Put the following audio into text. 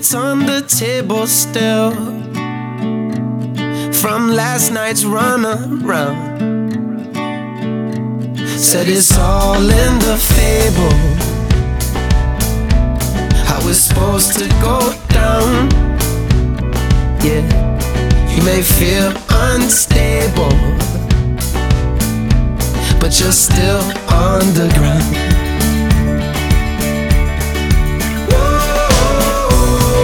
It's on the table still from last night's run around. Said it's all in the fable, how it's supposed to go down. Yeah, you may feel unstable, but you're still on the ground.